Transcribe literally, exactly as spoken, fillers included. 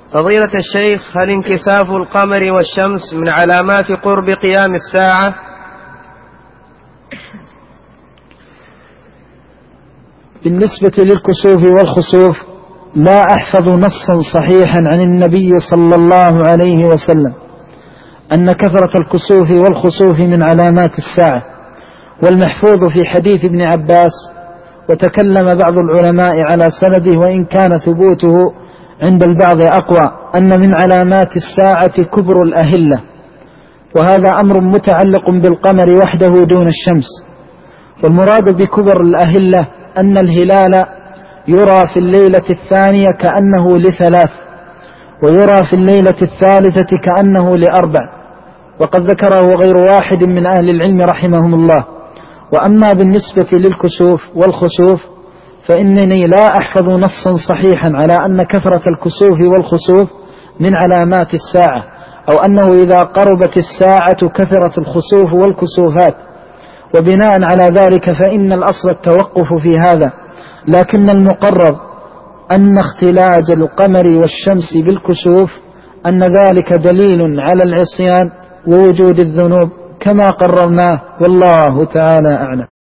فضيلة الشيخ، هل انكساف القمر والشمس من علامات قرب قيام الساعة؟ بالنسبة للكسوف والخسوف لا أحفظ نصا صحيحا عن النبي صلى الله عليه وسلم أن كثرة الكسوف والخسوف من علامات الساعة، والمحفوظ في حديث ابن عباس، وتكلم بعض العلماء على سنده وإن كان ثبوته عند البعض أقوى، أن من علامات الساعة كبر الأهلة، وهذا أمر متعلق بالقمر وحده دون الشمس. والمراد بكبر الأهلة أن الهلال يرى في الليلة الثانية كأنه لثلاث، ويرى في الليلة الثالثة كأنه لأربع، وقد ذكره غير واحد من أهل العلم رحمهم الله. وأما بالنسبة للكسوف والخسوف فإنني لا أحفظ نصا صحيحا على أن كثرة الكسوف والخسوف من علامات الساعة، أو أنه إذا قربت الساعة كثرت الخسوف والكسوفات، وبناء على ذلك فإن الأصل التوقف في هذا. لكن المقرر أن اختلاج القمر والشمس بالكسوف أن ذلك دليل على العصيان ووجود الذنوب كما قررناه، والله تعالى أعلم.